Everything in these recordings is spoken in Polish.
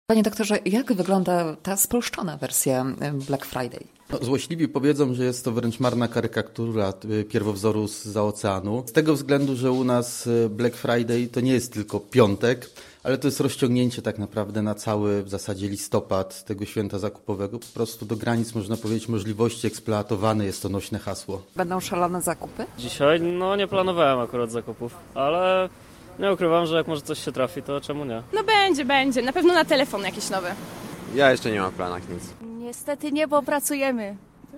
Panie doktorze, jak wygląda ta spolszczona wersja Black Friday? No, złośliwi powiedzą, że jest to wręcz marna karykatura pierwowzoru zza oceanu. Z tego względu, że u nas Black Friday to nie jest tylko piątek, ale to jest rozciągnięcie tak naprawdę na cały w zasadzie listopad tego święta zakupowego. Po prostu do granic, można powiedzieć, możliwości eksploatowane jest to nośne hasło. Będą szalone zakupy? Dzisiaj nie planowałem akurat zakupów, ale nie ukrywam, że jak może coś się trafi, to czemu nie? No będzie. Na pewno na telefon jakiś nowy. Ja jeszcze nie mam w planach nic. Niestety nie, bo pracujemy.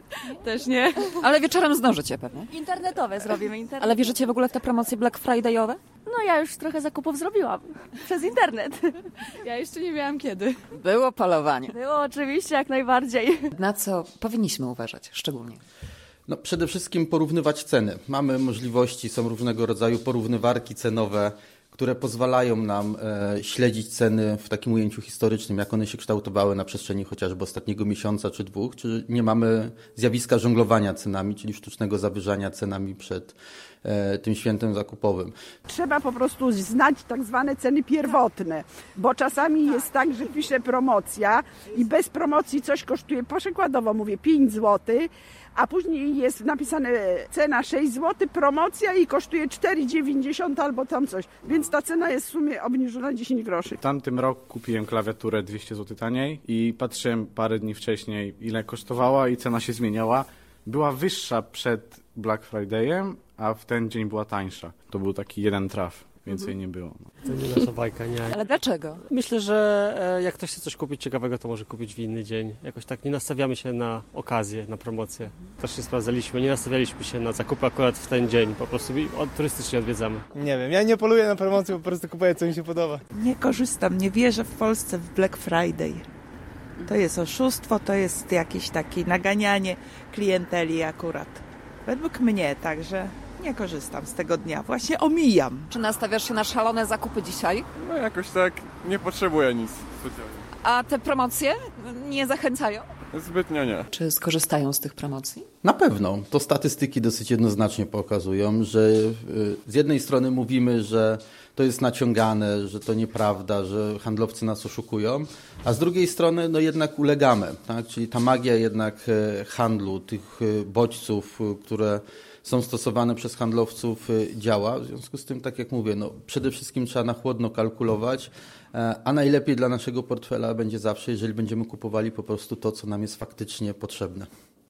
Też nie. Ale wieczorem zdążycie pewnie. Internetowe zrobimy. Ale wierzycie w ogóle w te promocje Black Friday'owe? No ja już trochę zakupów zrobiłam przez internet. Ja jeszcze nie miałam kiedy. Było polowanie. Było oczywiście jak najbardziej. Na co powinniśmy uważać szczególnie? No, przede wszystkim porównywać ceny. Mamy możliwości, są różnego rodzaju porównywarki cenowe, które pozwalają nam śledzić ceny w takim ujęciu historycznym, jak one się kształtowały na przestrzeni chociażby ostatniego miesiąca czy dwóch, czy nie mamy zjawiska żonglowania cenami, czyli sztucznego zawyżania cenami przed tym świętem zakupowym. Trzeba po prostu znać tak zwane ceny pierwotne, bo czasami jest tak, że pisze promocja i bez promocji coś kosztuje, przykładowo mówię 5 zł, a później jest napisane cena 6 zł, promocja i kosztuje 4,90 albo tam coś. Więc ta cena jest w sumie obniżona 10 groszy. W tamtym roku kupiłem klawiaturę 200 zł taniej i patrzyłem parę dni wcześniej, ile kosztowała i cena się zmieniała. Była wyższa przed Black Friday'em, a w ten dzień była tańsza. To był taki jeden traf. Więcej nie było. To nie nasza bajka, nie. Ale dlaczego? Myślę, że jak ktoś chce coś kupić ciekawego, to może kupić w inny dzień. Jakoś tak nie nastawiamy się na okazję, na promocję. Też się sprawdzaliśmy, nie nastawialiśmy się na zakupy akurat w ten dzień. Po prostu turystycznie odwiedzamy. Nie wiem, ja nie poluję na promocję, po prostu kupuję, co mi się podoba. Nie korzystam, nie wierzę w Polsce w Black Friday. To jest oszustwo, to jest jakieś takie naganianie klienteli akurat. Według mnie, także nie korzystam z tego dnia, właśnie omijam. Czy nastawiasz się na szalone zakupy dzisiaj? No jakoś tak nie potrzebuję nic specjalnie. A te promocje nie zachęcają? Zbytnio nie. Czy skorzystają z tych promocji? Na pewno. To statystyki dosyć jednoznacznie pokazują, że z jednej strony mówimy, że to jest naciągane, że to nieprawda, że handlowcy nas oszukują, a z drugiej strony jednak ulegamy. Tak? Czyli ta magia jednak handlu, tych bodźców, które są stosowane przez handlowców, działa. W związku z tym, tak jak mówię, przede wszystkim trzeba na chłodno kalkulować, a najlepiej dla naszego portfela będzie zawsze, jeżeli będziemy kupowali po prostu to, co nam jest faktycznie potrzebne.